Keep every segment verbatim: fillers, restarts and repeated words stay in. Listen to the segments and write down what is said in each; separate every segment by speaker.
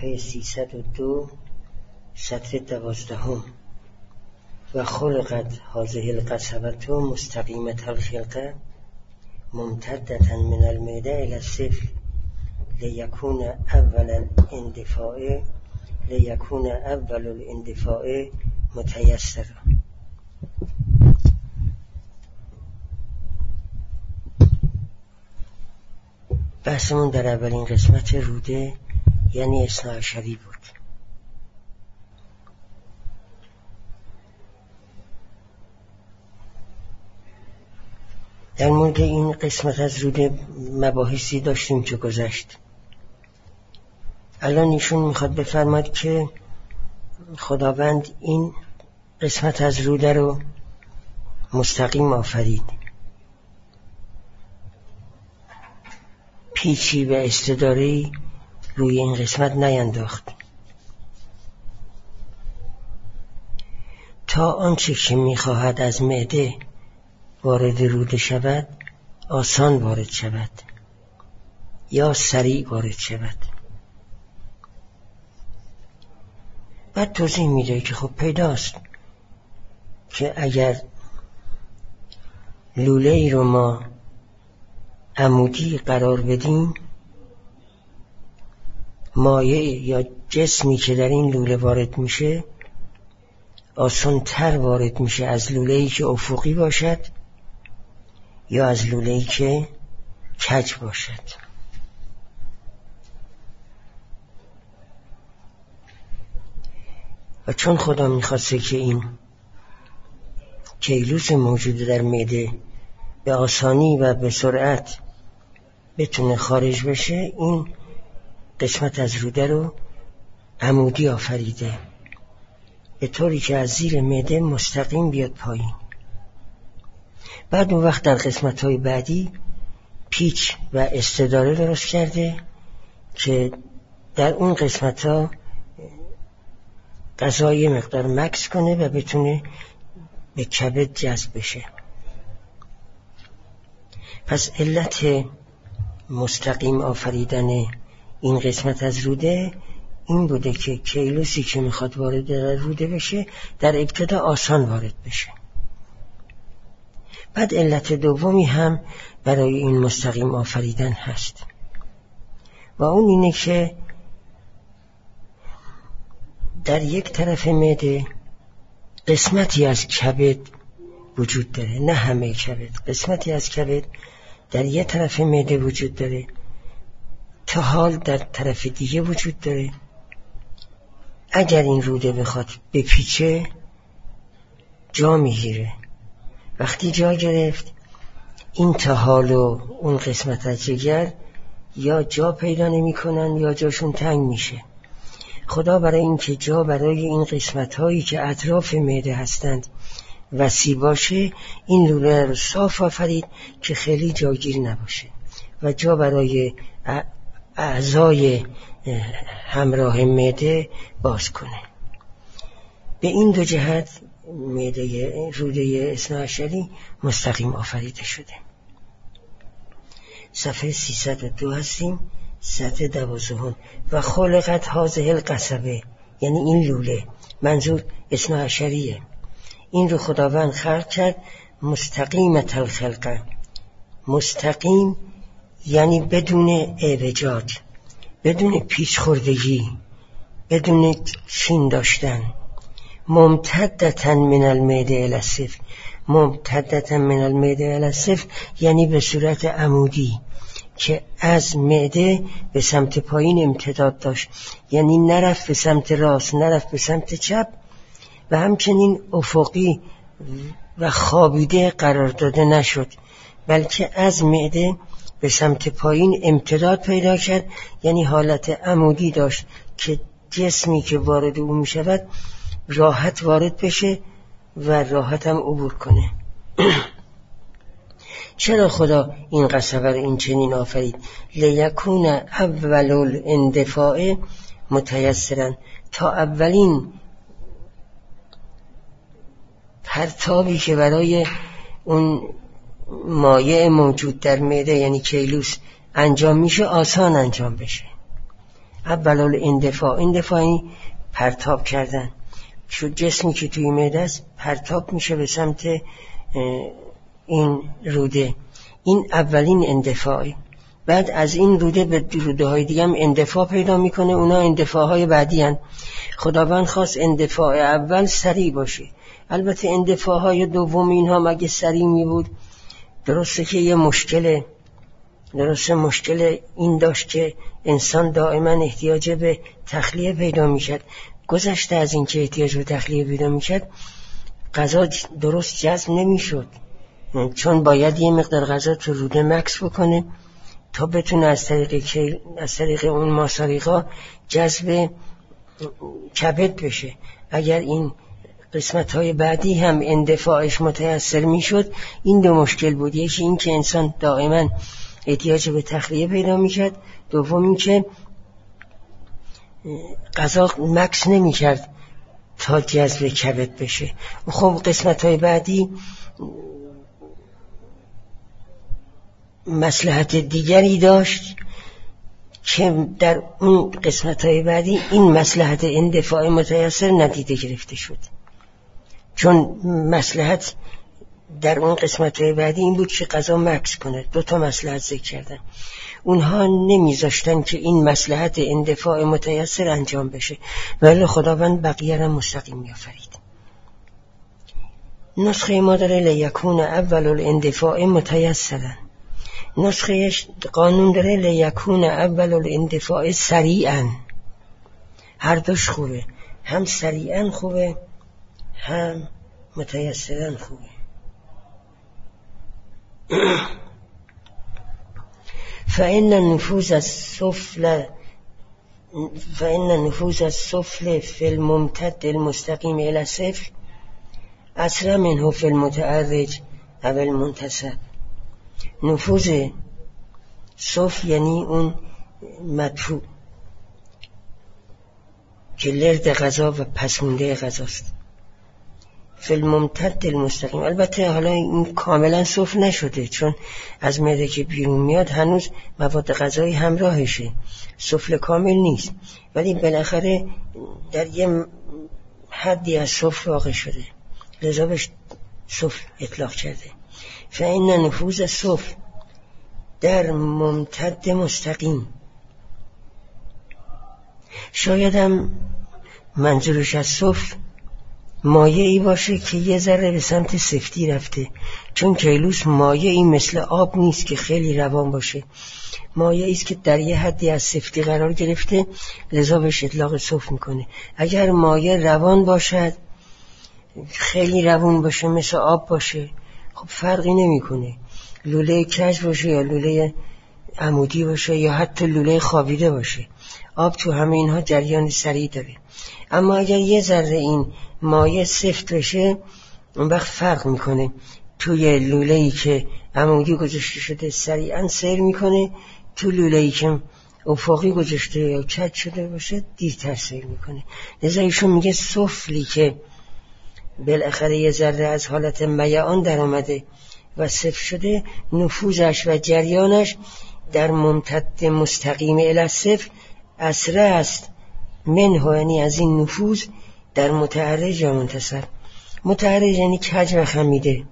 Speaker 1: صفحه سیصد و دو سطر دوازدهم. و خلقت هذه القصبة مستقیمة الخلقه ممتدة من المعده الى السفل لیکون اول الاندفاع لیکون اول الاندفاع متیسر. بحثمون در اولین قسمت روده یعنی اثنا عشری بود. در مورد این قسمت از روده مباحثی داشتیم که گذشت. الان ایشون میخواد بفرماد که خداوند این قسمت از روده رو مستقیم آفرید، پیچی و استداره‌ای روی این قسمت نینداخت تا آنچه که میخواهد از معده وارد روده شود آسان وارد شود یا سریع وارد شود. بعد توضیح میده که خب پیداست که اگر لوله ای رو ما عمودی قرار بدیم، مایع یا جسمی که در این لوله وارد میشه آسان تر وارد میشه از لوله ای که افقی باشد یا از لوله ای که کج باشد. و چون خدا میخواسته که این کیلوس موجود در معده به آسانی و به سرعت بتونه خارج بشه، این قسمت از روده رو عمودی آفریده به طوری که از زیر معده مستقیم بیاد پایین. بعد اون وقت در قسمت‌های بعدی پیچ و استداره درست کرده که در اون قسمت‌ها غذا یه مقدار مکس کنه و بتونه به کبد جذب بشه. پس علت مستقیم آفریدن این قسمت از روده این بوده که کیلوسی که میخواد وارد در روده بشه در ابتدا آسان وارد بشه. بعد علت دومی هم برای این مستقیم آفریدن هست و اون اینه که در یک طرف معده قسمتی از کبد وجود داره، نه همه کبد، قسمتی از کبد در یک طرف معده وجود داره، طحال در طرف دیگه وجود داره. اگر این روده بخواد بپیچه جا میگیره. وقتی جا گرفت این طحال و اون قسمت از جگر یا جا پیدا نمی کنن یا جاشون تنگ میشه. خدا برای این که جا برای این قسمت هایی که اطراف معده هستند وسیع باشه این لوله رو صاف آفرید که خیلی جاگیر نباشه و جا برای اعضای همراه معده باز کنه. به این دو جهت معده روده اثنا عشری مستقیم آفریده شده. صفحه سیصد و دو هستیم، سطر دوازدهم. و خلقت هذه القصبه یعنی این لوله، منظور اثنا عشریه، این رو خداوند خلق کرد مستقیمة الخلقه. مستقیم یعنی بدون اعوجاج، بدون پیچ خوردگی، بدون چین داشتن. ممتدة من المعده الی السفل، ممتدة من المعده الی السفل یعنی به صورت عمودی که از معده به سمت پایین امتداد داشت، یعنی نرفت به سمت راست نرفت به سمت چپ و همچنین افقی و خوابیده قرار داده نشد، بلکه از معده به سمت پایین امتداد پیدا کرد، یعنی حالت عمودی داشت که جسمی که وارد او می شود راحت وارد بشه و راحت هم عبور کنه. چرا خدا این قصبه رو این چنین آفرید؟ لیکون اول الاندفاع متیسرا، تا اولین پرتابی که برای اون مایع موجود در معده یعنی کیلوس انجام میشه آسان انجام بشه. اول الاندفاع، اندفاعی پرتاب کردن، چون جسمی که توی معده است پرتاب میشه به سمت این روده، این اولین اندفاعی. بعد از این روده به روده های دیگه هم اندفاع پیدا میکنه، اونا اندفاع های بعدی هن. خداوند خواست اندفاع اول سریع باشه. البته اندفاع های دوم اینها مگه سریع می بود؟ درسته که یه مشکل درسته مشکل این داشت که انسان دائما احتیاج به تخلیه پیدا میکرد. گذشته از این که احتیاج به تخلیه پیدا میکرد، غذا درست جذب نمیشد، چون باید یه مقدار غذا تو روده مکث بکنه تا بتونه از طریق از طریق اون ماساریقا جذب کبد بشه. اگر این قسمت های بعدی هم اندفاعش متأثر میشد، این دو مشکل بود. یکی این که انسان دائما احتیاج به تخلیه پیدا میکرد، دوم این که غذا مکث نمیکرد تا جذب کبد بشه. خب قسمت های بعدی مصلحت دیگری داشت که در اون قسمت های بعدی این مصلحت اندفاع متأثر ندیده گرفته شد، چون مصلحت در اون قسمت های بعدی این بود که غذا مکث کنه. دو تا مصلحت ذکر کردن، اونها نمیذاشتن که این مصلحت اندفاع متأثر انجام بشه، ولی خداوند بقیه را مستقیم می‌آفرید. نسخه ما داره لیکون اول الاندفاع متیسرا، نسخه قانون داره لیکون اول الاندفاع سریعا. هر دوش خوبه، هم سریعا خوبه هم متیسرا خوبه. فإن النفوذ السفل فإن النفوذ السفل في الممتد المستقيم إلى الصفر أسرع منه في المتعرج أو المنتسب. نفوذ سفل یعنی اون مدفوع که لرد غذا و پسمونده غذاست. فی الممتد المستقیم، البته حالا این کاملا سفل نشده، چون از معده که بیرون میاد هنوز مواد غذایی همراهشه، سفل کامل نیست، ولی بالاخره در یه حدی از سفل واقع شده، لذا بهش سفل اطلاق کرده. فإن نفوذ سفل در ممتد مستقیم، شاید هم منظورش از سفل مایعی باشه که یه ذره به سمت سفتی رفته، چون کیلوس مایعی مثل آب نیست که خیلی روان باشه، مایعی است که در یه حدی از سفتی قرار گرفته، لذا بهش اطلاق سفل میکنه. اگر مایع روان باشد، خیلی روان باشه، مثل آب باشه، خب فرقی نمیکنه، لوله کج باشه یا لوله عمودی باشه یا حتی لوله خوابیده باشه، آب تو همه اینها جریان سریع داره. اما اگر یه ذره این مایع سفت بشه، اون وقت فرق میکنه، توی لوله‌ای که عمودی گذاشته شده سریعا سیر میکنه، تو لوله‌ای که افقی گذاشته یا کج شده باشه دیرتر سیر میکنه. لذا ایشون میگه سفلی که بالاخره یه ذره از حالت میعان در آمده و سفت شده، نفوذش و جریانش در ممتد مستقیم الی الصفر اسرع است منه، یعنی از این نفوذ در متعرج و منتسب. متعرج یعنی کج و خمیده،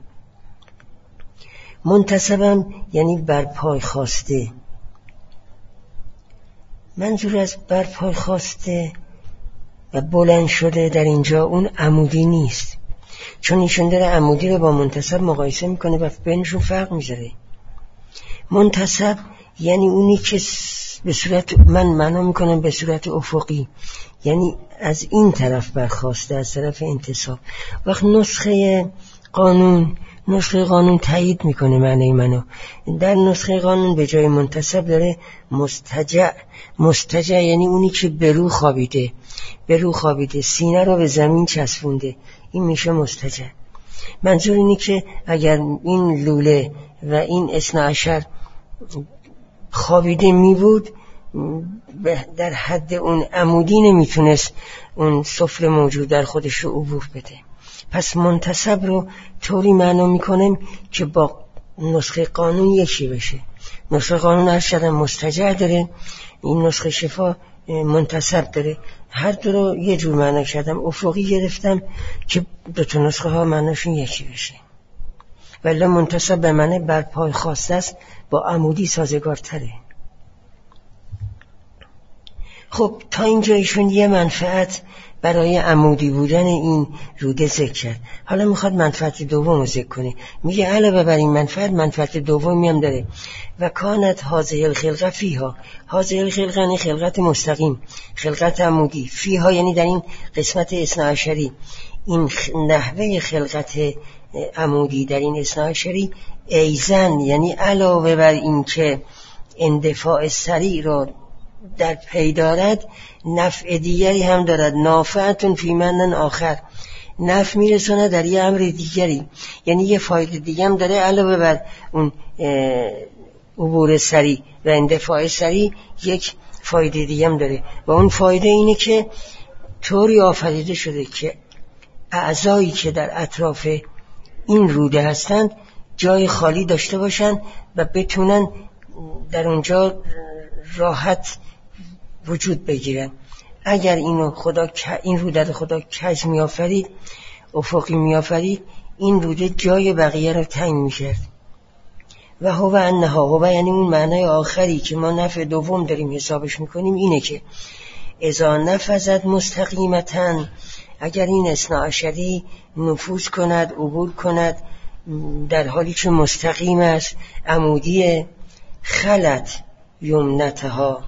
Speaker 1: منتسبم یعنی برپای خواسته. منظور از برپای خواسته و بلند شده در اینجا اون عمودی نیست، چون ایشون داره عمودی رو با منتسب مقایسه میکنه و بینشون فرق میذاره. منتسب یعنی اونی که به صورت، من معنا میکنم به صورت افقی، یعنی از این طرف برخواسته، از طرف انتصاب. وقت نسخه قانون نسخه قانون تایید میکنه معنی منو. در نسخه قانون به جای منتسب داره مستجع. مستجع یعنی اونی که برو خوابیده، برو خوابیده، سینه رو به زمین چسبونده، این میشه مستجع. منظور اینی که اگر این لوله و این اثنا عشر خوابیده می بود، در حد اون عمودی نمیتونست اون سفره موجود در خودش رو عبور بده. پس منتسب رو طوری معنا میکنیم که با نسخه قانون یکی بشه. نسخه قانون هر شدن مستجع داره، این نسخه شفا منتسب داره. هر دو رو یه جور معنا کردم، افقی گرفتم که دو تا نسخه ها معناشون یکی بشه، ولی منتسب به معنی بر پای خواسته است، با عمودی سازگارتره. خب تا اینجا ایشون یه منفعت برای عمودی بودن این روده ذکر کرد. حالا میخواد منفعت دوم رو ذکر کنه. میگه علاوه بر این منفعت، منفعت دومی هم داره. و کانت هذه الخلقه فیها، هذه الخلقه یعنی خلقت مستقیم، خلقت عمودی، فیها یعنی در این قسمت اثنا عشری، این نحوه خلقت عمودی در این اثنا عشری، ایزن یعنی علاوه بر این که اندفاع سریع را در پی دارد، نفع دیگری هم دارد. نافعتون فی معنی آخر، نفع میرسونه در یه امر دیگری، یعنی یه فایده دیگه هم داره علاوه بر اون عبور سریع و اندفاع سریع، یک فایده دیگه هم داره و اون فایده اینه که طوری آفریده شده که اعضایی که در اطراف این روده هستند جای خالی داشته باشن و بتونن در اونجا راحت وجود بگیرن. اگر اینو خدا این روده رو خدا کج می آفرید، افقی می آفرید، این روده جای بقیه رو تنگ می کرد. و هو انها، هو یعنی اون معنای آخری که ما نفع دوم داریم حسابش میکنیم اینه که اذا نفذت مستقیمتن، اگر این اثنا عشری نفوذ کند، عبور کند در حالی که مستقیم است، عمودی، خلت یمنتها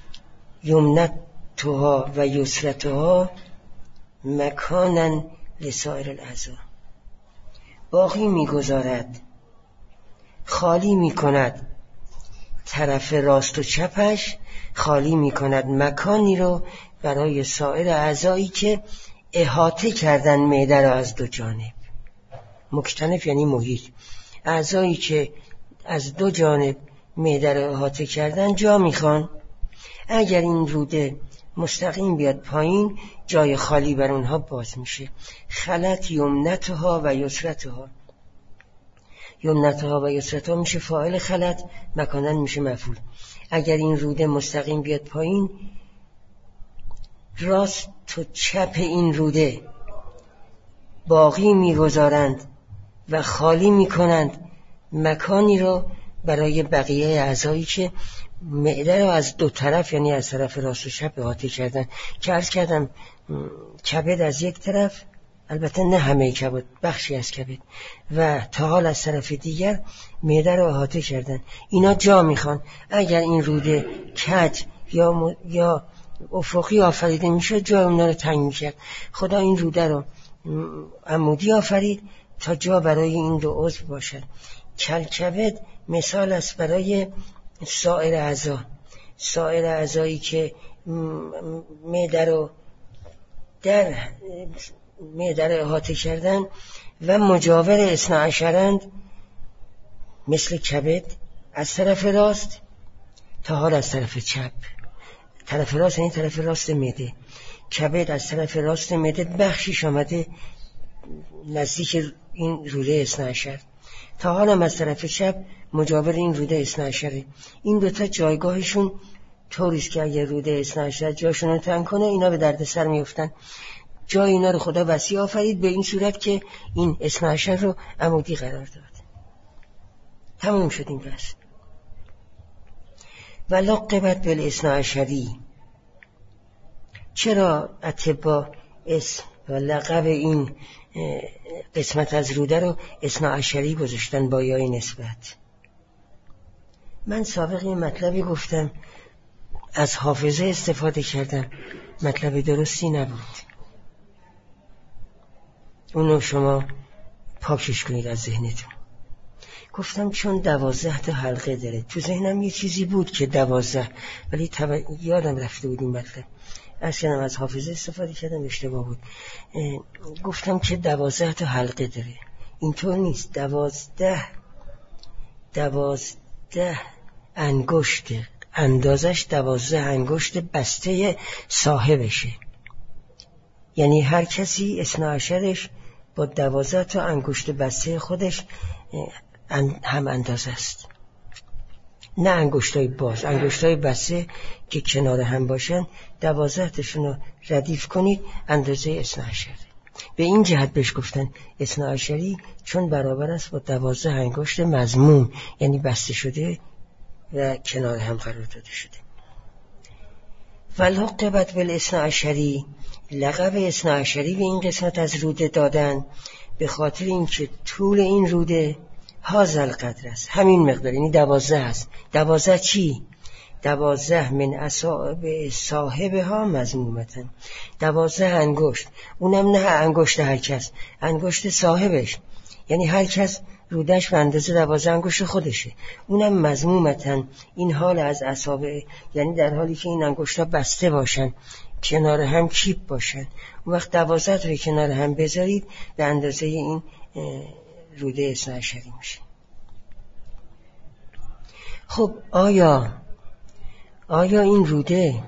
Speaker 1: یمنتها و یسرتها مکانن لسائر الاعضاء، باقی میگذارد، خالی میکند طرف راست و چپش، خالی میکند مکانی رو برای سایر اعضایی که احاطه کردن معده را از دو جانب. مکتنف یعنی محیط، اعضایی که از دو جانب معده را احاطه کردن جا میخوان. اگر این روده مستقیم بیاد پایین، جای خالی بر اونها باز میشه. خلت یمنتها و یسرتها، یمنتها و یسرتها میشه فاعل خلت، مکانن میشه مفعول. اگر این روده مستقیم بیاد پایین، راست و چپ این روده باقی میگذارند و خالی میکنند مکانی رو برای بقیه اعضایی که معده رو از دو طرف، یعنی از طرف راست و چپ احاطه کردن. که عرض کردم کبد از یک طرف، البته نه همه کبد، بخشی از کبد، و تا حال از طرف دیگر معده رو احاطه کردن. اینا جا میخوان. اگر این روده کج یا م... یا افقی آفریده میشه، جا اونا رو تنگ میکرد. خدا این روده رو عمودی آفرید تا جا برای این دو عضو باشد. کلکبد مثال است برای سایر اعضا، سایر اعضایی که معده رو در معده رو احاطه کردن و مجاور اثنا عشرند، مثل کبد از طرف راست تا حال از طرف چپ. طرف راست یعنی طرف راست معده، کبد از طرف راست معده بخشیش آمده نزدیک این روده اثنا عشر، تا حال هم از طرف چپ مجاور این روده اثنا عشره. این دوتا جایگاهشون طوریست که اگر روده اثنا عشر جاشون رو تنگ کنه، اینا به درد سر میفتن. جای اینا رو خدا وسیع آفرید به این صورت که این اثنا عشر رو عمودی قرار داد. تموم شد این بحث. و لقبت بالاثنا عشری، چرا اطباء اسم و لقب این قسمت از روده رو اثنا عشری گذاشتن با یای نسبت؟ من سابق یه مطلبی گفتم، از حافظه استفاده کردم، مطلب درستی نبود، اونو شما پاکش کنید از ذهنتون. گفتم چون دوازده تا حلقه داره، تو ذهنم یه چیزی بود که دوازده، ولی طب... یادم رفته بود این مطلب. اصلا از حافظه استفاده کردم، اشتباه بود. گفتم که دوازده تا حلقه داره، اینطور نیست. دوازده دوازده انگشته، اندازش دوازده انگشت بسته صاحبشه، یعنی هر کسی اثنا عشرش با دوازده تا انگشت بسته خودش هم اندازه است. نه انگشتای باز، انگشتای بسته که کنار هم باشن دوازده تاشون رو ردیف کنید اندازه اثنا عشره. به این جهت بهش گفتن اثنا عشری چون برابر است با دوازده انگشت مضموم، یعنی بسته شده و کنار هم قرار داده شده. ولقبت بالاثنا عشری، لقب اثنا عشری به این قسمت از روده دادن به خاطر اینکه طول این روده هازل قدر است، همین مقدار، یعنی دوازده است. دوازده چی؟ دوازده من اصابع صاحبها مضمومتن، دوازده انگشت، اونم نه انگشت هر کس، انگشت صاحبش، یعنی هر کس رودش به اندازه دوازده انگشت خودشه، اونم مضمومتن. این حال از اصابع، یعنی در حالی که این انگشت‌ها بسته باشن، کنار هم کیپ باشن. اون وقت دوازده تا کنار هم بذارید به اندازه این روده اثنا عشری میشه. خب آیا آیا این روده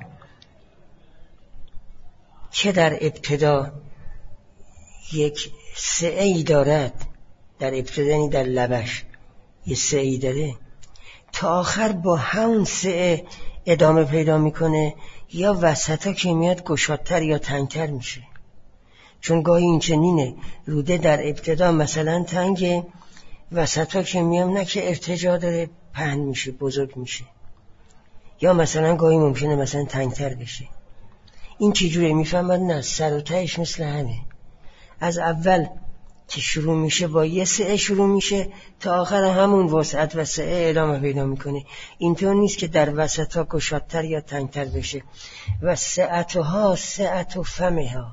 Speaker 1: که در ابتدا یک سعی دارد، در ابتدا یعنی در لبش یک سعی داره، تا آخر با همون سعی ادامه پیدا میکنه، یا وسطا که میاد گشادتر یا تنگتر میشه؟ چون گاهی این چنینه، روده در ابتدا مثلا تنگه، وسطا که میام نه که ارتجاع داره پهن میشه، بزرگ میشه، یا مثلا گاهی ممکنه مثلا تنگتر بشه. این چجوره میفهمد؟ نه، سر و تهش مثل همه، از اول که شروع میشه با یه سعه شروع میشه تا آخر همون وسعت و سعه ادامه پیدا میکنه. اینطور نیست که در وسطا گشادتر یا تنگتر بشه. و سعتها سعت و فمها،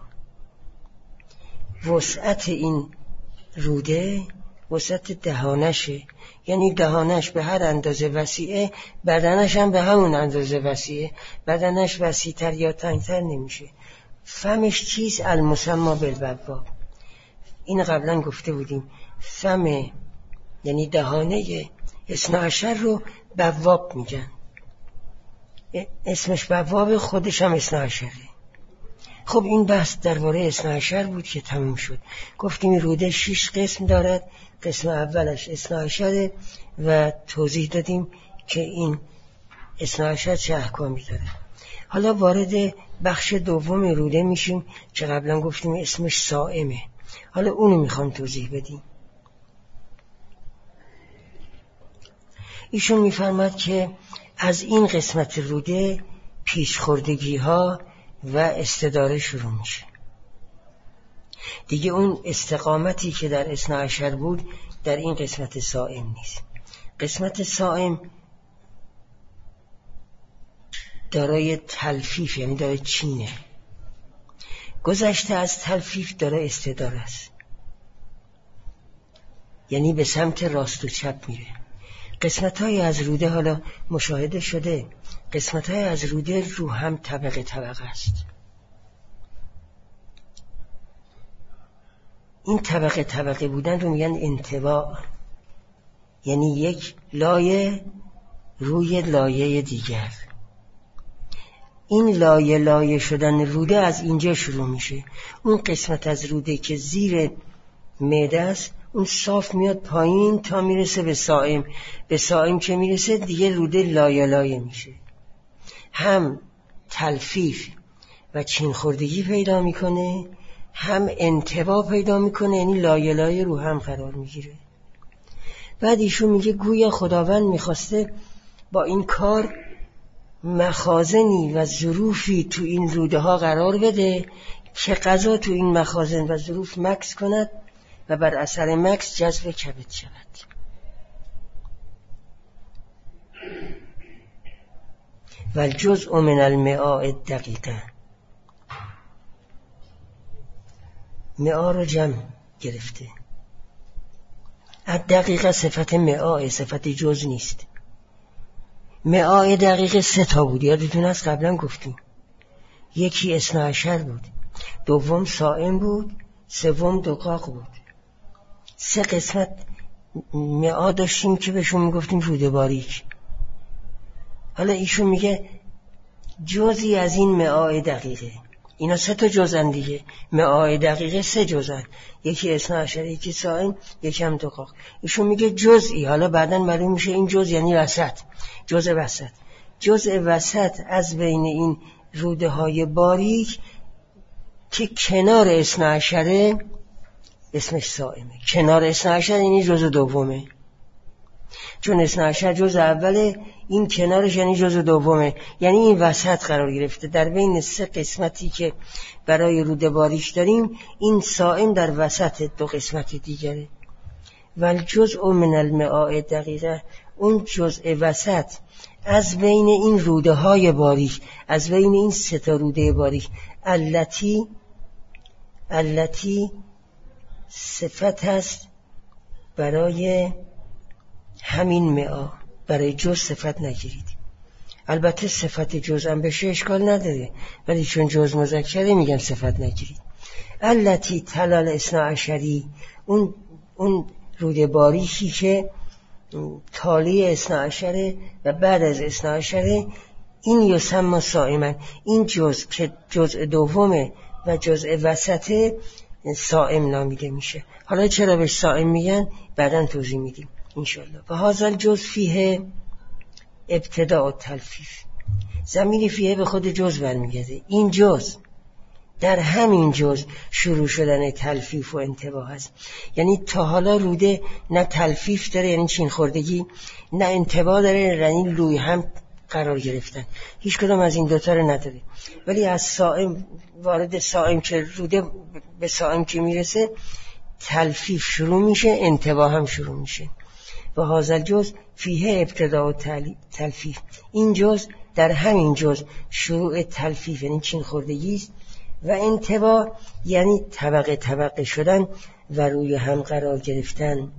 Speaker 1: وسعت این روده وسعت دهانشه، یعنی دهانش به هر اندازه وسیعه، بدنش هم به همون اندازه وسیعه، بدنش وسیع‌تر یا تنگتر نمیشه. فمش چیز؟ المسمى بالبواب، این قبلا گفته بودیم. فم یعنی دهانه اثنا عشر رو بواب میگن، اسمش بواب، خودش هم اثنا عشره. خب این بحث درباره اثنا عشر بود که تموم شد. گفتیم این روده شش قسم دارد، قسم اولش اثنا عشره و توضیح دادیم که این اثنا عشر چه احکامی داره. حالا وارد بخش دوم روده میشیم که قبلا گفتیم اسمش صائمه. حالا اونو میخوام توضیح بدیم. ایشون میفرماد که از این قسمت روده پیشخوردگی ها و استداره شروع میشه. دیگه اون استقامتی که در اثنا عشر بود در این قسمت صائم نیست. قسمت صائم دارای تلفیف، یعنی دارای چینه. گذشته از تلفیف دارای استداره است، یعنی به سمت راست و چپ میره. قسمت‌های از روده حالا مشاهده شده، قسمت‌های از روده رو هم طبقه طبقه است. این طبقه طبقه بودن رو میگن انطباع، یعنی یک لایه روی لایه دیگر. این لایه لایه شدن روده از اینجا شروع میشه. اون قسمت از روده که زیر معده است اون صاف میاد پایین تا میرسه به صائم. به صائم که میرسه دیگه روده لایه لایه میشه، هم تلفیف و چین خوردگی پیدا میکنه، هم انطباع پیدا میکنه، یعنی لایه لایه رو هم قرار میگیره. بعد ایشون میگه گویا خداوند میخواسته با این کار مخازنی و ظروفی تو این روده ها قرار بده که غذا تو این مخازن و ظروف مکث کند و بر اثر مکث جذب کبد شود. و الجزء من المعاء الدقیقه، معاء رو جمع گرفته. الدقیقه صفت معاء، صفت جز نیست. معاء دقیقه سه تا بود، یادتون از قبلا گفتیم. یکی اثنا عشر بود، دوم صائم بود، سوم دقاق بود. سه قسمت معاء داشتیم که بهشون میگفتیم روده باریک. حالا ایشون میگه جزئی از این معاء دقیقه، اینا سه تا جزءن دیگه. معای دقیقه سه جزءن، یکی اثنا عشر، یکی صائم، یکی هم دقاق. ایشون میگه جزئی. حالا بعداً معلوم میشه این جزء یعنی وسط، جزء وسط. جزء وسط از بین این روده های باریک که کنار اثنا عشره اسمش صائمه. کنار اثنا عشر یعنی جزء دومه، چون اثنا عشر جزء اوله، این کنارش یعنی جزء دومه، یعنی این وسط قرار گرفته. در بین سه قسمتی که برای روده باریک داریم، این صائم در وسط دو قسمت دیگره. والجزء من المعاء دقیقه، اون جزء وسط از بین این روده های باریک، از بین این سه تا روده باریک، التی التی صفت هست برای همین معا. برای جز صفت نگیرید. البته صفت جز هم بشه اشکال نداره، ولی چون جز مذکره میگم صفت نگیرید. التی تلال اثنا عشری، اون اون روده باریکی که تالی اثنا عشره و بعد از اثنا عشره، این یسمى صائما. این جز که جزء دومه و جزء وسطه صائم نامیده میشه. حالا چرا بهش صائم میگن بعداً توضیح میدیم انشالله. و هذا الجزء فیه ابتداء التلفیف، ضمیر فیه به خود جز برمیگرده. این جز، در همین جز شروع شدن تلفیف و انتباه هست. یعنی تا حالا روده نه تلفیف داره یعنی چین خوردگی، نه انتباه داره یعنی روی هم قرار گرفتن. هیچ کدام از این دوتا رو نداره. ولی از صائم وارد صائم که روده به صائم که میرسه، تلفیف شروع میشه، انتباه هم شروع میشه. و هذا الجزء فیه ابتداء تلفیف، این جز در همین جز شروع تلفیف یعنی چین خوردگی است. و انتباه یعنی طبقه طبقه شدن و روی هم قرار گرفتن،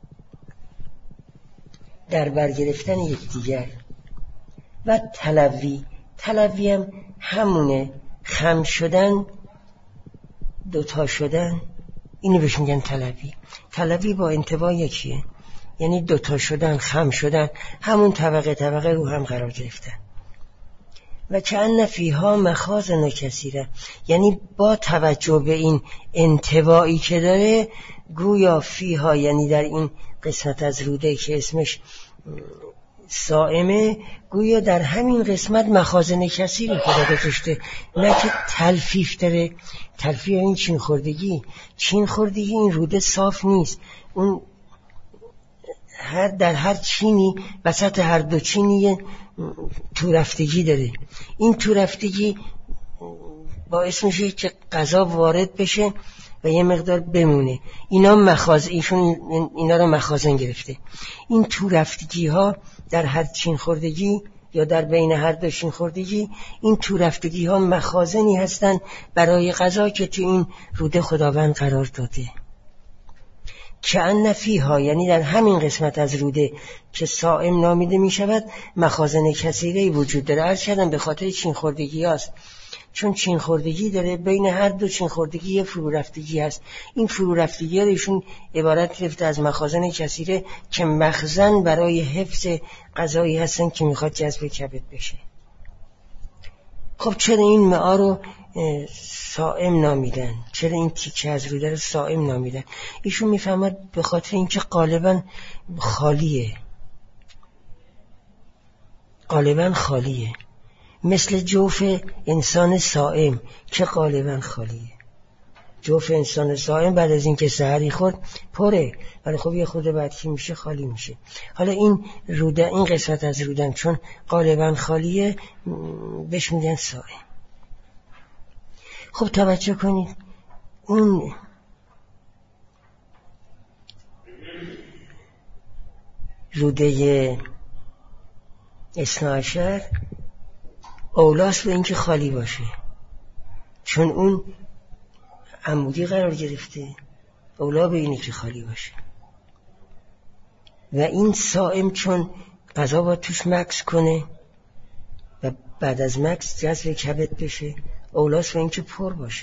Speaker 1: در بر گرفتن یکدیگر. و تلوی، تلوی هم همونه، خم شدن، دوتا شدن، اینو بهش میگن تلوی. تلوی با انتباه یکیه، یعنی دوتا شدن، خم شدن، همون طبقه طبقه رو هم قرار گرفتن. و کأن فیها مخازن کثیره، یعنی با توجه به این انتباهی که داره، گویا فیها یعنی در این قسمت از روده که اسمش صائمه، گویا در همین قسمت مخازن کثیری خدا گذاشته، نه که تلفیف داره. تلفیف این چین خوردگی، چین خوردگی این روده صاف نیست. اون هر در هر چینی، وسط هر دو چینی تو رفتگی داره. این تو رفتگی باعث میشه که غذا وارد بشه و یه مقدار بمونه. اینا مخازن، ایشون اینا رو مخازن گرفته. این تو رفتگی ها در هر چین خوردگی یا در بین هر دو چین خوردگی، این تو رفتگی ها مخازنی هستن برای غذا که تو این روده خداوند قرار داده. کأن فیها یعنی در همین قسمت از روده که صائم نامیده می شود، مخازن کثیری وجود داره. عرض کردم به خاطر چین خوردگی هست، چون چین خوردگی داره، بین هر دو چین خوردگی یه فرو رفتگی هست. این فرو رفتگی ها ایشون عبارت گرفته از مخازن کثیره که مخزن برای حفظ غذایی هستن که میخواد جذب کبد بشه. خب چرا این معا رو صائم نامیدن؟ چرا این تیکه از روده رو صائم نامیدن؟ ایشون میفهمد به خاطر اینکه غالبا خالیه، غالبا خالیه، مثل جوف انسان صائم که غالبا خالیه. جوف انسان صائم بعد از اینکه سحری خورد پره، ولی خب یه خورده بعد که میشه خالی میشه. حالا این روده، این قسمت از رودن چون غالبا خالیه، بهش میگن صائم. خب توجه کنید، اون روده اثنا عشر اولاست به اینکه خالی باشه، چون اون عمودی قرار گرفته، اولا به اینه که خالی باشه. و این صائم چون غذا باید توش مکث کنه و بعد از مکث جذب کبد بشه، اولاست به اینکه پر باشه.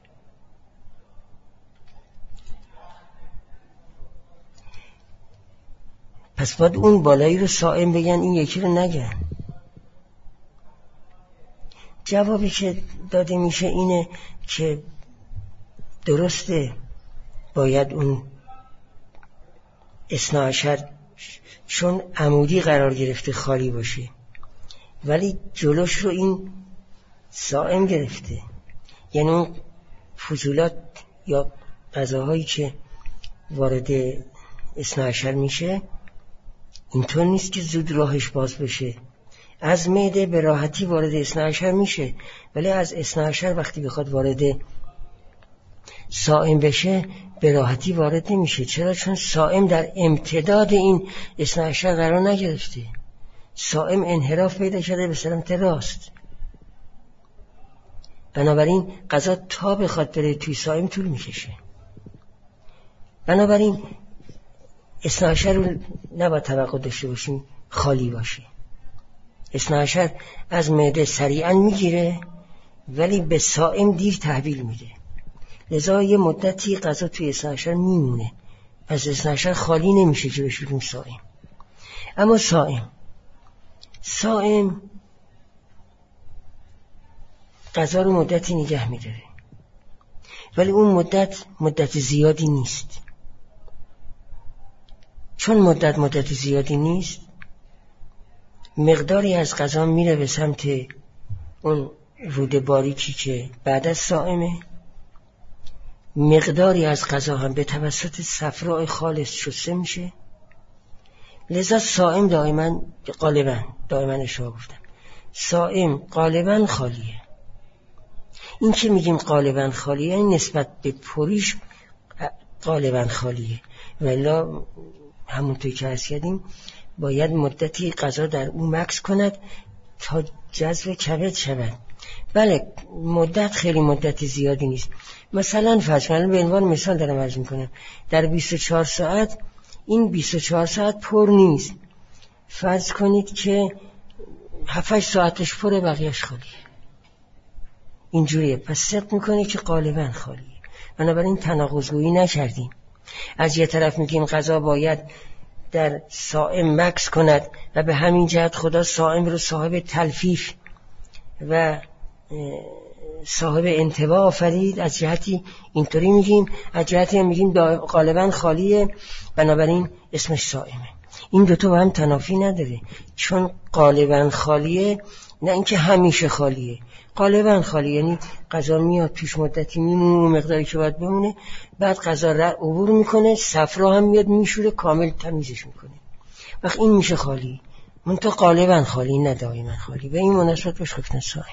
Speaker 1: پس باید اون بالایی رو صائم بگن، این یکی رو نگن. جوابی که داده میشه اینه که درسته باید اون اثنا عشر چون عمودی قرار گرفته خالی باشه، ولی جلوش رو این صائم گرفته. یعنی اون فضولات یا غذاهایی که وارد اثنا عشر میشه اینطور نیست که زود راهش باز بشه. از معده به راحتی وارد اثنا عشر میشه، ولی از اثنا عشر وقتی بخواد وارد صائم بشه به راحتی وارد نمیشه. چرا؟ چون صائم در امتداد این اثنا عشر قرار نگرفته. صائم انحراف پیدا شده به سمت راست، بنابراین غذا تا بخواد بره توی صائم طول میکشه. بنابراین اثنا عشر رو نباید توقع داشته باشیم خالی باشه. اثنا عشر از معده سریعا میگیره ولی به صائم دیر تحویل میده، لذا یه مدتی غذا توی اثنا عشر میمونه، پس اثنا عشر خالی نمیشه که بهش بگیم صائم. اما صائم صائم غذا رو مدتی نگه میداره، ولی اون مدت مدت زیادی نیست. چون مدت مدت زیادی نیست، مقداری از غذا میره به سمت اون روده باریکی که بعد از صائمه، مقداری از غذا هم به توسط صفراء خالص شسته میشه. لذا صائم دائما غالبا دائما اشاره گفتم صائم غالبا خالیه. این که میگیم غالبا خالیه این نسبت به پریش غالبا خالیه، ولی همونطور که عرض کردیم باید مدتی غذا در اون مکث کند تا جذب کبد شود. بله مدت خیلی مدت زیادی نیست. مثلا فرض کنید به عنوان مثال دارم عرض میکنم در بیست و چهار ساعت این بیست و چهار ساعت پر نیست. فرض کنید که هفت هشت ساعتش پره بقیهش خالیه، اینجوریه. پس صدق میکنه که غالبا خالیه. بنابراین تناقض‌گویی نکردیم. از یه طرف میگیم غذا باید در صائم مکث کند و به همین جهت خدا صائم رو صاحب تلفیف و صاحب انطباع آفرید. از جهتی اینطوری میگیم، از جهتی هم میگیم غالبا خالیه، بنابراین اسمش صائمه. این دوتا با هم تنافی نداره، چون غالبا خالیه نه اینکه همیشه خالیه. غالبا خالی یعنی غذا میاد پیش مدتی میمونه مقداری که باید بمونه، بعد غذا را عبور میکنه، صفرا هم میاد میشوره کامل تمیزش میکنه، وقت این میشه خالی. منتها غالبا خالی نه دائما خالی. به این مناسبت باش گفتن صائم.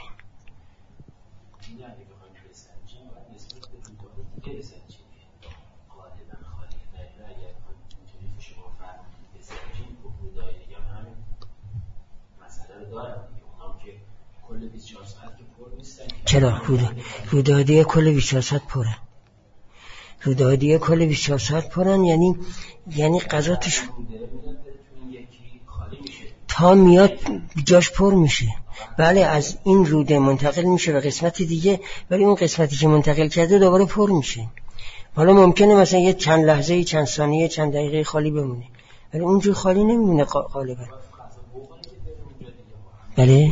Speaker 1: چرا؟ رودادی کل بیست و چهار ساعت پرن. رودادی کل بیست و چهار ساعت پرن یعنی یعنی غذا توش تا میاد جاش پر میشه. بله از این روده منتقل میشه به قسمت دیگه، ولی اون قسمتی که منتقل کرده دوباره پر میشه. حالا ممکنه مثلا یه چند لحظه چند ثانیه چند دقیقه خالی بمونه، ولی اونجور خالی نمیمونه غالبا. بله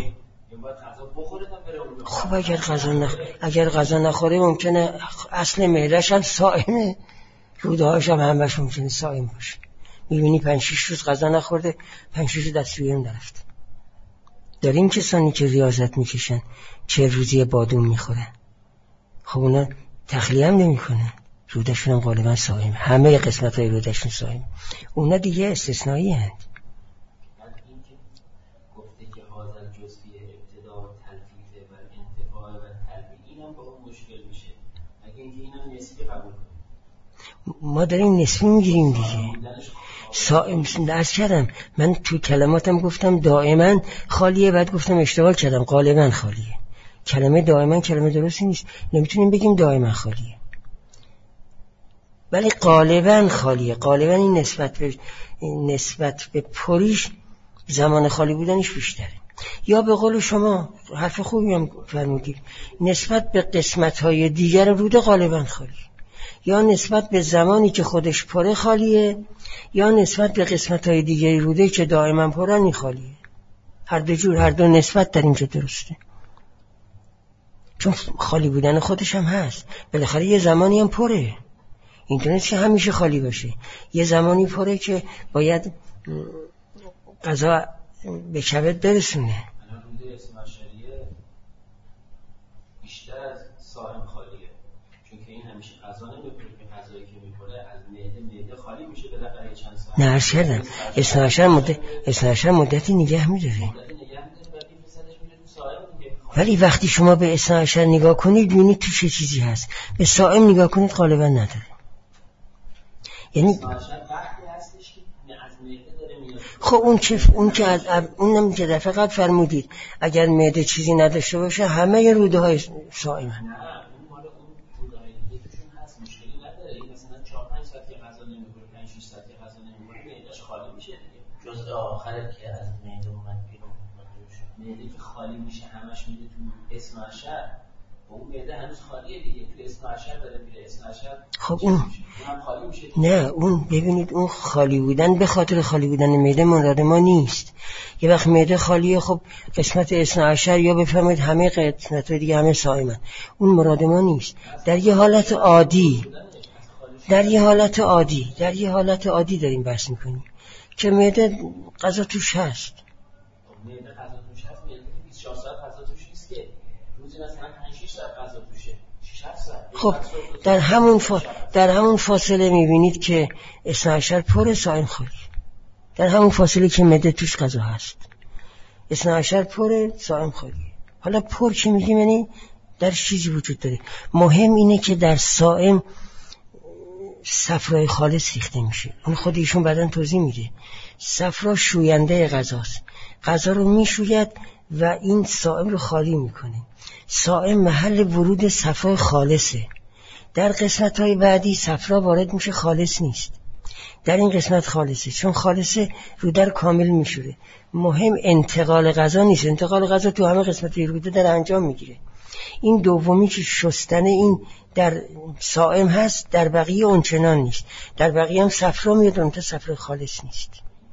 Speaker 1: خب اگر غذا نخ... اگر غذا نخوره ممکنه اصل معده‌ش هم صائمه، روده‌هاش هم همش ممکنه صائم باشه. می‌بینی پنج شش روز غذا نخورده، پنج شش دستشویی هم نرفته. داریم کسانی که ریاضت میکشن چه روزی بادوم میخورن، خب اونا تخلیه هم نمیکنن، روده‌شون هم غالبا صائمه، همه قسمت‌های روده‌شون صائمه. اونا دیگه استثنایی هست. ما داریم نسبی میگیریم دیگه. صائم درس کردم من تو کلماتم گفتم دائما خالیه، بعد گفتم اشتباه کردم غالبا خالیه. کلمه دائما کلمه درستی نیست، نمیتونیم بگیم دائما خالیه، ولی غالبا خالیه. غالبا این نسبت به نسبت به پریش زمان خالی بودنش بیشتره. یا به قول شما حرف خوبی هم فرمودید، نسبت به قسمت‌های دیگر روده غالبا خالی، یا نسبت به زمانی که خودش پره خالیه، یا نسبت به قسمت‌های دیگه روده که دائما پرن خالیه. هر دو جور، هر دو نسبت در اینجا درسته. چون خالی بودن خودش هم هست. بالاخره یه زمانی هم پره، اینطور نیست که همیشه خالی باشه. یه زمانی پره که باید غذا به کبد برسونه.
Speaker 2: الان روده اسم عشریه بیشتر از صائم خالیه، چون که این همیشه غذا نمیخوره، که غذایی که میخوره از معده معده خالی میشه بالاخره چند ساعت.
Speaker 1: نه عرض کردم اسم عشر مدت اسم عشر مدتی نگه میداره، ولی وقتی شما به اسم عشر نگاه کنید ببینید تو چه چیزی هست. به صائم نگاه کنید غالبا نداره. یعنی خب اون که اون که از اونم که دفعه قبل فرمودید اگر معده چیزی نداشته باشه همه روده های صائمن.
Speaker 2: نه اون مال اون روده های دیگه توشون هست، مشکلی نداره. این مثلا چهار پنج ساعت که غذا نمیخوره، پنج شش ساعت که غذا نمیخوره، معده‌اش خالی میشه دیگه. جزء آخره که از معده اومد بیرون، معده که خالی میشه همش میره تو اسم عشر، اون معده هنوز خالیه دیگه، تو اسم عشر داره میره. اسم عشر
Speaker 1: خب اون نه اون ببینید اون خالی بودن به خاطر خالی بودن معده مراد ما نیست. یه وقت معده خالیه خب قسمت اسم عشر یا بفهمید همه قسمت دیگه همه صائمن، اون مراد ما نیست. در یه حالت عادی در یه حالت عادی در یه حالت عادی داریم بحث میکنیم که معده غذا توش هست.
Speaker 2: معده غذا توش هست، معده بیست و چهار ساعت غذا توش نیست که روزی مثلا پنج شش ساعت غذا توشه.
Speaker 1: خب در همون فا... در همون فاصله میبینید که اسم عشر پر صائم خالی، در همون فاصله که معده توش غذا هست اسم عشر پر صائم خالی. حالا پر که میگیم یعنی در چیزی وجود داره. مهم اینه که در صائم صفرای خالص ریخته میشه. اون خود ایشون بعداً توضیح میده. صفرا شوینده غذاست، غذا رو میشوید و این صائم رو خالی میکنه. صائم محل ورود صفرای خالصه. در قسمت‌های بعدی صفرا وارد میشه، خالص نیست. در این قسمت خالصه، چون خالصه رو در کامل میشوره. مهم انتقال غذا نیست، انتقال غذا تو همه قسمت‌های روده در انجام میگیره. این دومی که شستن این در صائم هست، در بقیه اونچنان نیست. در بقیه هم صفرا میاد اون تا صفرای خالص نیست.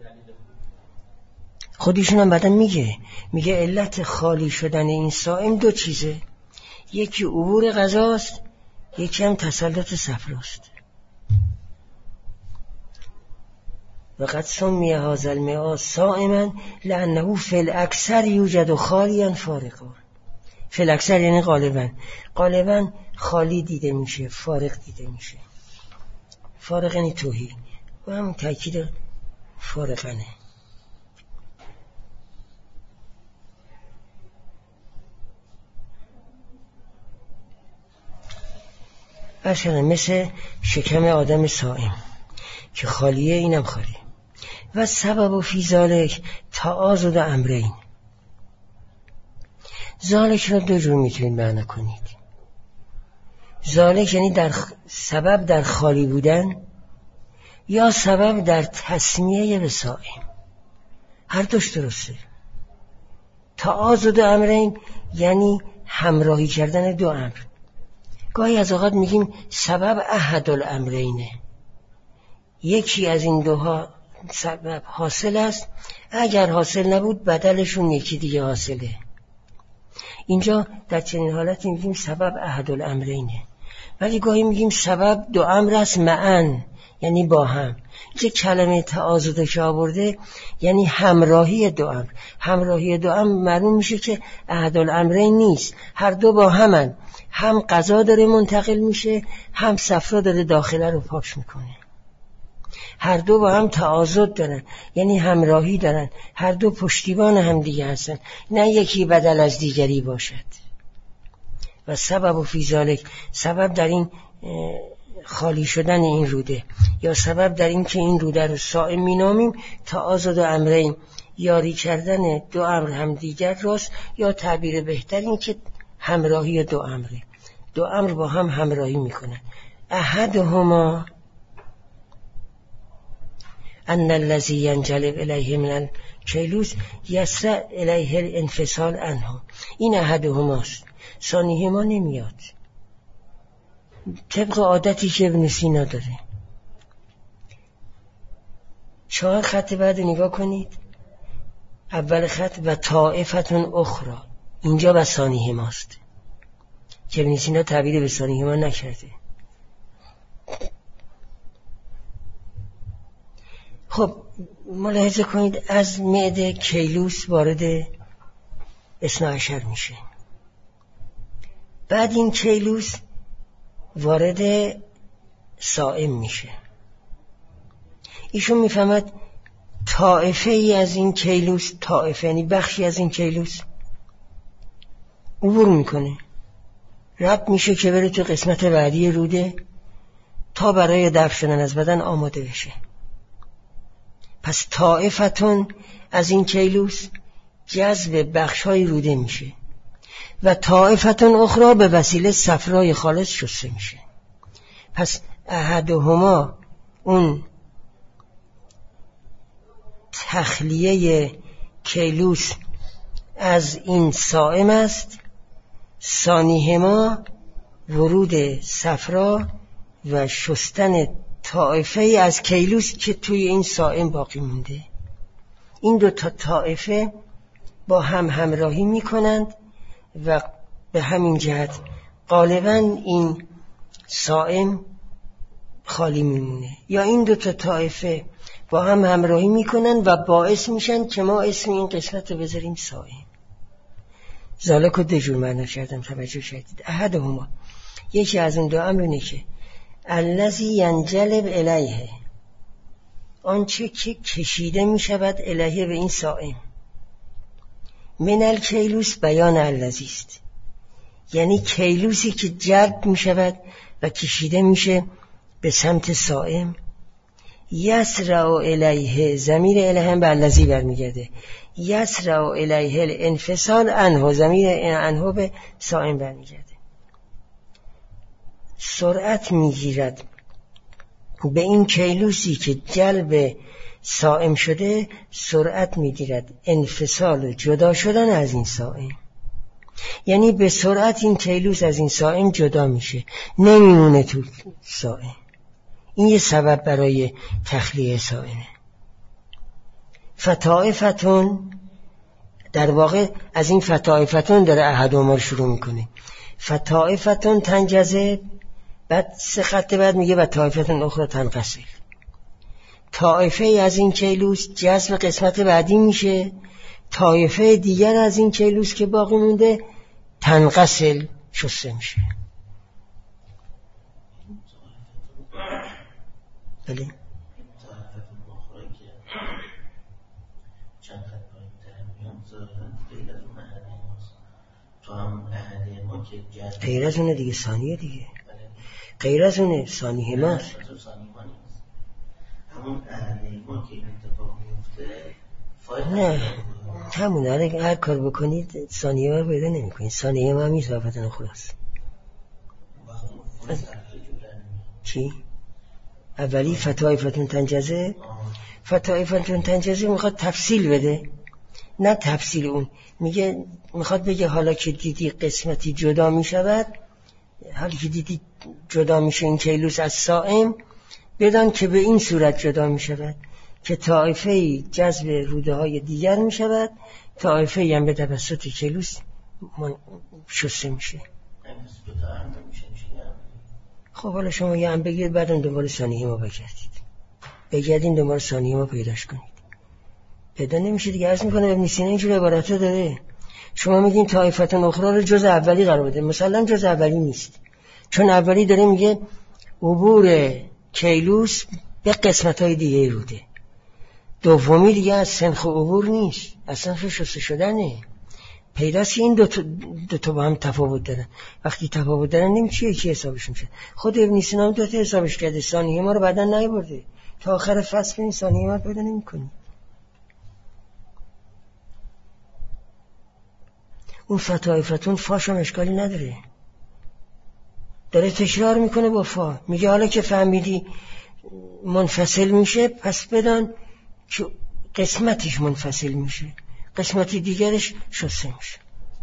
Speaker 1: خودشون هم بعدم میگه میگه علت خالی شدن این صائم دو چیزه، یکی عبور غذاست، یکی هم تسلط صفراست. وقد سمی هذا الماء صائما لانه فی الاکثر یوجد خالیا فارغا. فی الاکثر یعنی غالبا، غالبا خالی دیده میشه، فارغ دیده میشه. فارغ یعنی توهی و هم تاکید فارغنه. اشاره مثل شکم آدم صائم که خالیه، اینم خالیه. و سبب و فی ذالک تعاضد امرین. ذالک را دو جور میتونید معنی کنید. ذالک یعنی در سبب در خالی بودن یا سبب در تسمیه به صائم، هر دوش درسته. تعاضد امرین یعنی همراهی کردن دو امر. گاهی از اوقات میگیم سبب احد الامرینه، یکی از این دوها سبب حاصل است، اگر حاصل نبود بدلشون یکی دیگه حاصله. اینجا در چنین حالتی میگیم سبب احد الامرینه. ولی گاهی میگیم سبب دو امر است معن، یعنی با هم. که کلمه تعاضد که آورده یعنی همراهی دو امر. همراهی دو امر معلوم میشه که احد الامرین نیست، هر دو با همن. هم غذا داره منتقل میشه، هم صفرا داره داخله رو پاک میکنه. هر دو با هم تعاضد دارن، یعنی همراهی دارن، هر دو پشتیبان هم دیگه هستن، نه یکی بدل از دیگری باشد. و سبب و فی ذالک، سبب در این خالی شدن این روده یا سبب در این که این روده رو صائم مینامیم تعاضد امرین، یاری کردن دو امر هم دیگر راست، یا تعبیر بهتر این که همراهی دو امره. دو امر با هم همراهی میکنن. احدهما ان الذی ینجلب الیه من الکیلوس یسرع الیه الانفصال عنه. این احدهماست، ثانیهما نمیاد، طبق عادتی که ابن سینا داره. چهار خط بعد نگاه کنید. اول خط و طائفتون اخرى، اینجا و ثانیهماست. که ابن سینا تعبیر به ثانیهما نکرده. خب ملاحظه کنید از معده کیلوس وارد اثنا عشر میشه، بعد این کیلوس وارد صائم میشه. ایشون میفهمد طائفه ای از این کیلوس، طائفه یعنی بخشی از این کیلوس عبور میکنه، رد میشه که بره تو قسمت بعدی روده تا برای دفع شدن از بدن آماده بشه. پس طائفتون از این کیلوس جذب بخش‌های روده میشه و طائفتون اخرى به وسیله صفرای خالص شسته میشه. پس احدهما اون تخلیه کیلوس از این صائم است، ثانیهما ورود صفرا و شستن طائفه از کیلوس که توی این صائم باقی مونده. این دو تا طائفه با هم همراهی میکنند و به همین جهت غالبا این صائم خالی میمونه، یا این دو تا طائفه با هم همراهی میکنند و باعث میشن که ما اسم این قسمت رو بذاریم صائم. ذالک رو دو جور معنا کردم، توجه کردید. احدهما یکی از اون دو امر اینه که الذی ینجلب الیه، آنچه که کشیده می شود الیه به این صائم. من الکیلوس بیان الذی است، یعنی کیلوسی که جلب می شود و کشیده میشه به سمت صائم. یسرع الیه، ضمیر الیه هم به الذی برمیگرده، یسرع الیه الانفصال عنه، ضمیر عنه به صائم برمیگرده. سرعت میگیرد به این کیلوسی که جلب صائم شده، سرعت میگیرد انفصال و جدا شدن از این صائم، یعنی به سرعت این کیلوس از این صائم جدا میشه، نمیمونه تو صائم. این یه سبب برای تخلیه صائمه. فطائفتون، در واقع از این فطائفتون داره احدهما شروع میکنه. فطائفتون تنجذب، بعد سه خط بعد میگه و طائفتون اخرى تنقسم. طائفه از این کیلوس جذب قسمت بعدی میشه، طائفه دیگر از این کیلوس که باقی مونده تنقسل، شسته میشه. بله غیر از اونه دیگه، ثانیه دیگه، غیر از اونه ثانیه ماست.
Speaker 2: همون احدهما که اتفاق میفته
Speaker 1: نه همون هر کار بکنید ثانیه ما پیدا نمی کنید، ثانیه ما همیز بافتن خلاص. چی؟ اولی فطائفتون تنجذب، فطائفتون تنجذب میخواد تفصیل بده، نه تفصیل اون، میگه میخواد بگه حالا که دیدی قسمتی جدا میشود، حالا که دیدی جدا میشه این کیلوس از صائم، بدان که به این صورت جدا میشود که طائفه جذب روده های دیگر میشود، طائفه هم به توسط کیلوس شسته میشه. خب حالا شما یه هم بگید، بعدم دنبال ثانیه ما بگردید، بگردین دنبال ثانیه ما پیداش کنید، پیدا نمیشه دیگه. عرض میکنه ابن سینا اینجور عبارت داره. شما میگین طائفتون اخرى رو جز اولی قرار بده، مثلا جز اولی نیست، چون اولی داره میگه عبور کیلوس به قسمت های دیگه روده، دومی دیگه از سنخ عبور نیست، از سنخ شسته شدنه. پیداست این دو تا, دو تا با هم تفاوت دارن، وقتی تفاوت دارن نمیشه یکی حسابش میشه. خود ابن سینا دو تا حسابش کرده، ثانیه ما رو بعدن نیاورده، تا آخر فصل این ثانیه ما رو پیدا نمی‌کنی. اون فطائفتون فاش هم اشکالی نداره، داره تکرار میکنه با فا، میگه حالا که فهمیدی منفصل میشه پس بدان که قسمتش منفصل میشه، قسمتی دیگرش شسته میشه.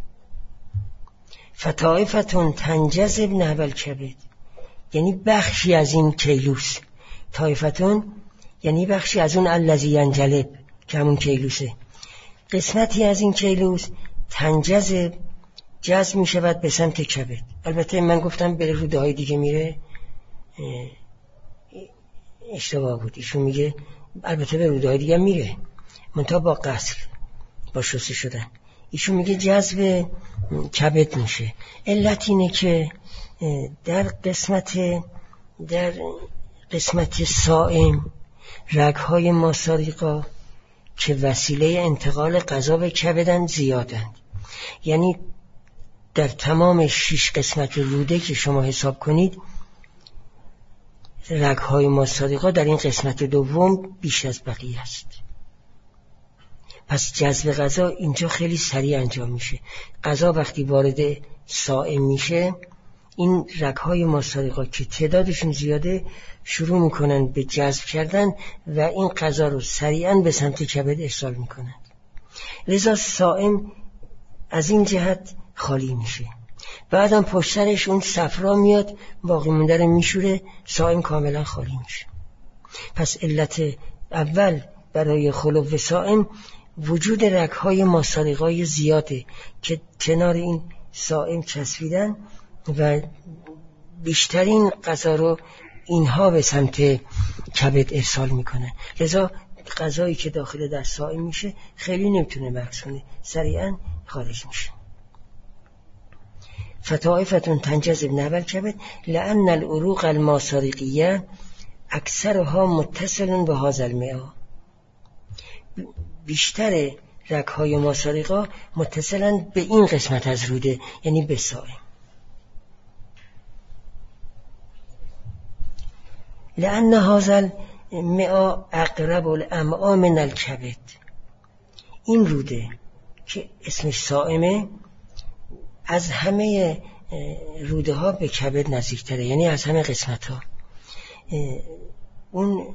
Speaker 1: فطائفتون تنجذب نحو الکبد، یعنی بخشی از این کیلوس، طائفتون یعنی بخشی از اون الذی ینجلب که همون کیلوسه، قسمتی از این کیلوس تنجذب جذب می شود به سمت کبد. البته من گفتم به روده های دیگه میره، اشتباه بود. ایشون میگه البته به روده های دیگه میره منتها با غسل، با شسته شدن. ایشون میگه جذب کبد میشه. علت اینه که در قسمت در قسمت صائم رگ‌های ماساریقا که وسیله انتقال غذا به کبدن زیادند. یعنی در تمام شش قسمت روده که شما حساب کنید رگ‌های ماساریقا در این قسمت دوم بیش از بقیه است. پس جذب غذا اینجا خیلی سریع انجام میشه. غذا وقتی وارد صائم میشه، این رگ‌های ماساریقا که تعدادشون زیاده شروع میکنن به جذب کردن و این غذا رو سریعاً به سمت کبد ارسال میکنن. لذا صائم از این جهت خالی میشه. بعدم پشت سرش اون صفرا میاد، باقی مونده رو میشوره، صائم کاملا خالی میشه. پس علت اول برای خلو صائم وجود رگ‌های ماساریقای زیاده که کنار این صائم چسبیدن و بیشترین غذا رو اینها به سمت کبد ارسال میکنن. لذا غذایی که داخل در صائم میشه خیلی نمیتونه مغز کنه، سریعا خارج میشه. فطائفتون تنجذب نبل کبد لأن العروق الماساریقیه اکثرها متصل به هذا الماء. بیشتر رگ‌های ماساریقا متصلن به این قسمت از روده، یعنی به صائم. لأن هذا الماء اقرب الامعاء من الكبد. این روده که اسمش صائمه از همه روده ها به کبد نزدیکتره، یعنی از همه قسمت ها. اون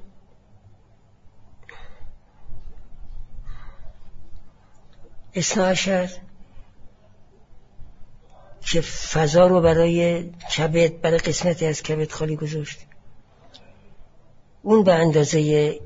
Speaker 1: اثنا عشر که فضا رو برای کبد، برای قسمتی از کبد خالی گذاشت، اون به اندازه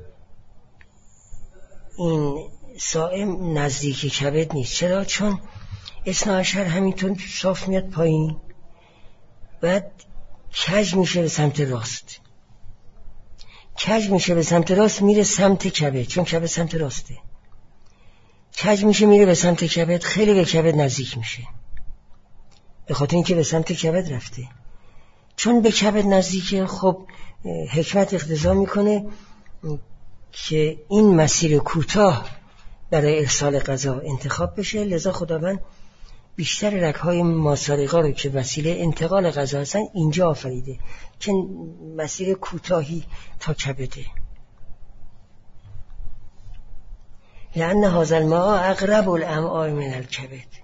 Speaker 1: این صائم نزدیک کبد نیست. چرا؟ چون اثنا عشر همینطور صاف میاد پایین، بعد کج میشه به سمت راست، کج میشه به سمت راست میره سمت کبد، چون کبد سمت راسته. کج میشه میره به سمت کبد، خیلی به کبد نزدیک میشه، به خاطر اینکه به سمت کبد رفته. چون به کبد نزدیکه، خب حکمت اقتضا میکنه که این مسیر کوتاه برای ارسال غذا انتخاب بشه. لذا خداوند بیشتر رگ‌های ماساریقا رو که وسیله انتقال غذا هستن اینجا آفریده که مسیر کوتاهی تا کبده. لأن هذا الماء اقرب الامعاء من الكبد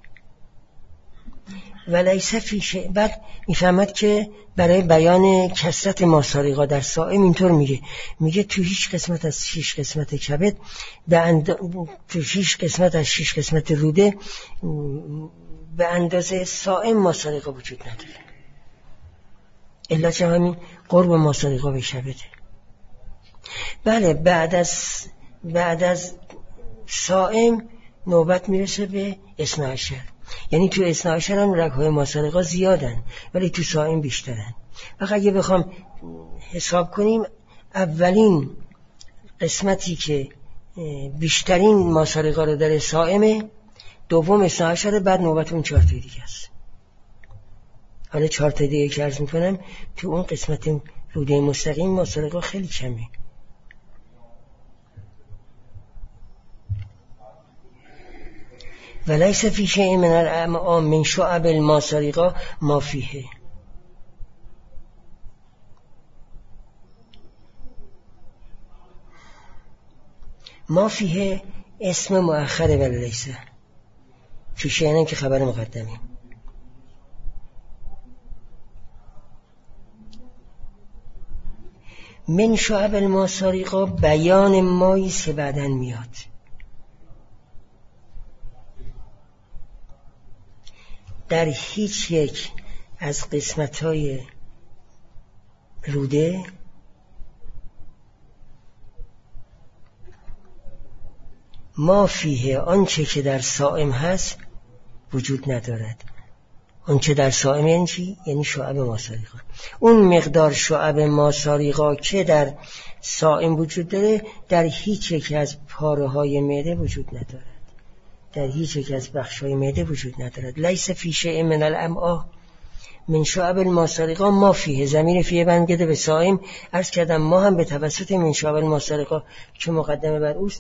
Speaker 1: ولیس فی شیء. بعد میفهمد که برای بیان کثرت ماساریقا در صائم اینطور میگه میگه تو هیچ قسمت از شش قسمت کبد به اند... تو هیچ قسمت از شش قسمت روده به اندازه صائم ماساریقا وجود نداره. علت همین قرب ماساریقا به کبده. بله، بعد از بعد از صائم نوبت میرسه به اثنا عشر. یعنی تو اثنا عشر هم رگ‌های ماساریقا زیادن ولی تو صائم بیشترن. و اگه بخوام حساب کنیم، اولین قسمتی که بیشترین ماساریقا رو داره صائمه، دوم اثنا عشر، بعد نوبت اون چهار تا دیگه است. حالا چهار تا دیگه که عرض میکنم تو اون قسمت روده مستقیم ماساریقا خیلی کمه. ولیس فی شیء من الامعاء من شعب الماساریقا ما فیه. ما فیه اسم مؤخره ولی لیس فی شیء که خبر مقدمی. من شعب الماساریقا بیان مایی که بعدن میاد. در هیچ یک از قسمت‌های روده ما فیه آنچه که در صائم هست وجود ندارد. اون چه در صائم یعنی چی؟ یعنی شعب ماساریقا. اون مقدار شعب ماساریقا که در صائم وجود داره در هیچ یک از پاره های معده وجود ندارد، در هیچ یک از بخش های معده وجود ندارد. لیس فی شیء من الامعاء من شعب الماساریقا ما فیه. ضمیر فیه برمیگرده به صائم. عرض کردم ما هم به توسط من شعب الماساریقا که مقدمه بر اوست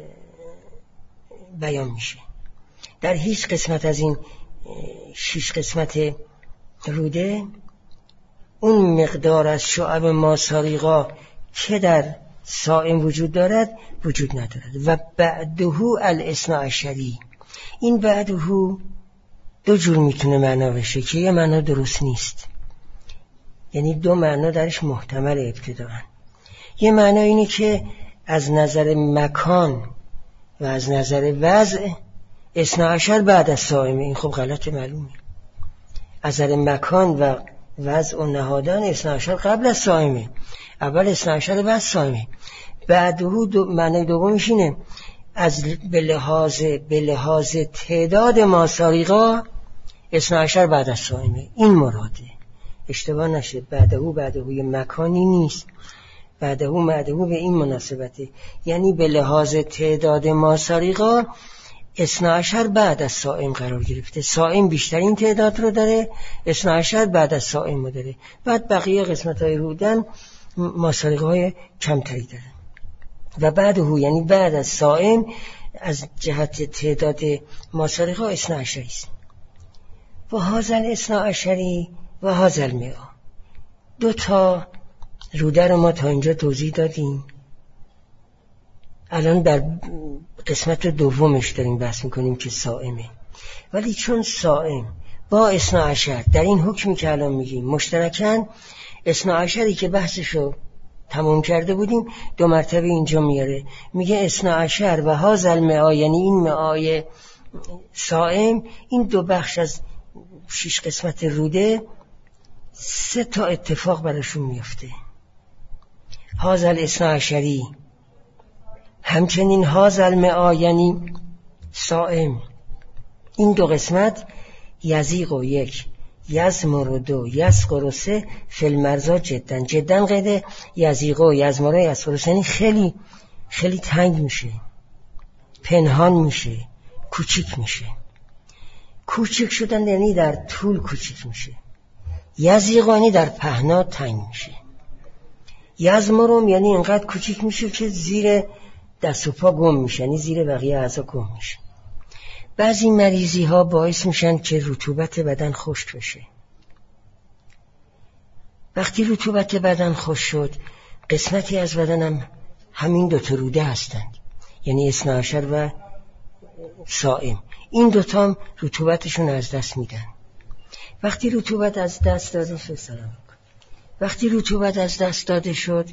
Speaker 1: بیان میشه. در هیچ قسمت از این شش قسمت روده اون مقدار از شعب ماساریقا که در صائم وجود دارد وجود ندارد. و بعدهو الاثنا عشری. این بعدهو دو جور میتونه معنا بشه که یه معنا درست نیست، یعنی دو معنا درش محتمل ابتداءً. یه معنا اینه که از نظر مکان و از نظر وضع اثنا عشر بعد از صائمه. این خب غلط معلومه. از نظر مکان و وضع و نهادن اثنا عشر قبل از صائمه، اول اثنا عشر بعد صائمه. بعدهو دو معنی دومش اینه از به لحاظ به لحاظ تعداد ماساریقا اثنا عشر بعد از صائمه. این مراده، اشتباه نشه. بعدهو بعدهوی مکانی نیست، بعدهو بعدهو به این مناسبته، یعنی به لحاظ تعداد ماساریقا اثنا عشر بعد از صائم قرار گرفته. صائم بیشترین تعداد رو داره، اثنا عشر بعد از صائم رو داره. بعد بقیه قسمت های رودن ماساریقه های کمتری داره. و بعدهو یعنی بعد از صائم از جهت تعداد ماساریقه اثنا عشری است. و هازل اثنا عشری و هازل مئة. دو تا روده رو ما تا اینجا توضیح دادیم. الان در قسمت دومش داریم بحث میکنیم که صائمه. ولی چون صائم با اثنا عشر در این حکمی که الان میگیم مشترکاً، اثنا عشری که بحثشو تمام کرده بودیم دو مرتبه اینجا میاره، میگه اثنا عشر و هازل مئة، یعنی این مئای صائم. این دو بخش از شش قسمت روده سه تا اتفاق براشون میفته. هازل اثنا عشری همچنین هازل مئة یعنی صائم. این دو قسمت یزیق و یک، یزمر و دو، یسقر و سه، فلمرزا جدن. جدن قیده یزیق و یزمر و یسقر و سه، یعنی خیلی خیلی تنگ میشه، پنهان میشه، کوچیک میشه. کوچیک شدن یعنی در طول کوچیک میشه. یزیقانی در پهنا تنگ میشه. یزمرم یعنی اینقدر کوچیک میشه که زیر دست و پا گم میشه، یعنی زیر بقیه اعضا گم میشه. بعضی مریضی ها باعث میشن که رطوبت بدن خشک بشه. وقتی رطوبت بدن خشک شد، قسمتی از بدنم همین دو تا روده هستند، یعنی اثنا عشر و صائم. این دوتا هم رطوبتشون از دست میدن. وقتی رطوبت از دست داده شد سلام وقتی رطوبت از دست داده شد،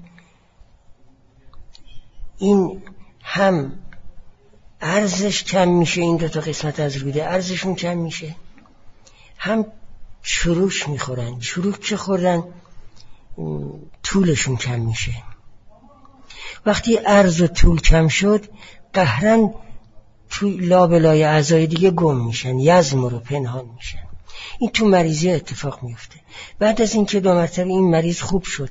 Speaker 1: این هم ارزش کم میشه، این دو تا قسمت از روده ارزششون کم میشه، هم چروک میخورن. چروک که خوردن طولشون کم میشه. وقتی عرض و طول کم شد، قهرن توی لابلای اعضای دیگه گم میشن، یزمر و پنهان میشن. این تو مریضی اتفاق میفته. بعد از اینکه دو مرتبه این مریض خوب شد،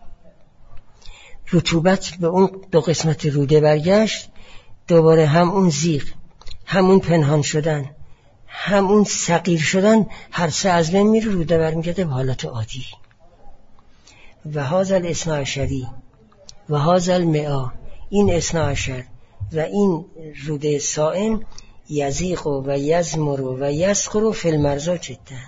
Speaker 1: رطوبت به اون دو قسمت روده برگشت، دوباره هم اون زیغ، همون پنهان شدن، همون صغیر شدن، هر سه از بین میره، روده برمیگرده به حالت عادی. و هازل اثنا عشری و هازل مئة، این اثنا عشر و این روده صائم یزیق و یزمر و یسقر فی المرضا جدن.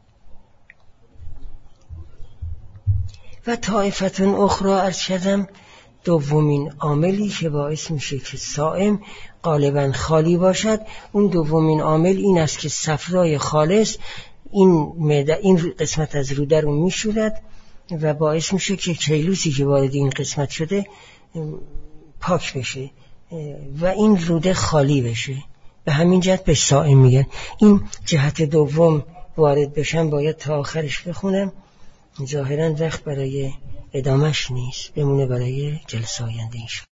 Speaker 1: و طائفتون اخرى عرض کردم دومین عاملی که باعث میشه که صائم غالبا خالی باشد، اون دومین عامل این است که صفرای خالص این معده، این قسمت از روده رو میشورد و باعث میشه که کیلوسی که وارد این قسمت شده پاک بشه و این روده خالی بشه. به همین جهت به صائم میگن. این جهت دوم وارد بشن باید تا آخرش بخونم، ظاهرا وقت برای ادامش نیست، بمونه برای جلسه آینده.